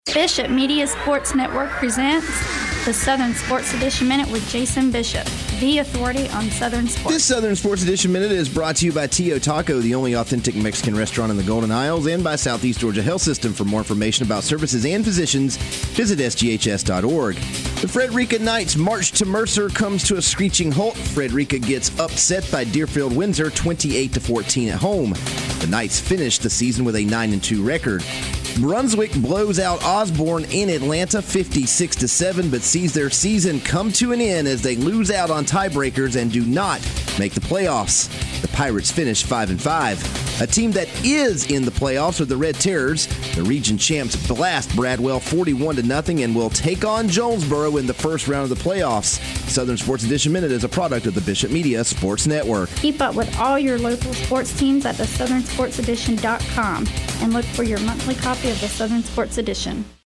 Bishop Media Sports Network presents the Southern Sports Edition Minute with Jason Bishop, the authority on Southern sports. This Southern Sports Edition Minute is brought to you by Tio Taco, the only authentic Mexican restaurant in the Golden Isles, and by Southeast Georgia Health System. For more information about services and physicians, visit sghs.org. The Frederica Knights march to Mercer comes to a screeching halt. Frederica gets upset by Deerfield Windsor 28-14 at home. The Knights finished the season with a 9-2 record. Brunswick blows out Osborne in Atlanta 56-7, but sees their season come to an end as they lose out on tiebreakers and do not make the playoffs. The Pirates finish 5-5. A team that is in the playoffs are the Red Terrors. The region champs blast Bradwell 41-0 and will take on Jonesboro in the first round of the playoffs. Southern Sports Edition Minute is a product of the Bishop Media Sports Network. Keep up with all your local sports teams at thesouthernsportsedition.com and look for your monthly copy of the Southern Sports Edition.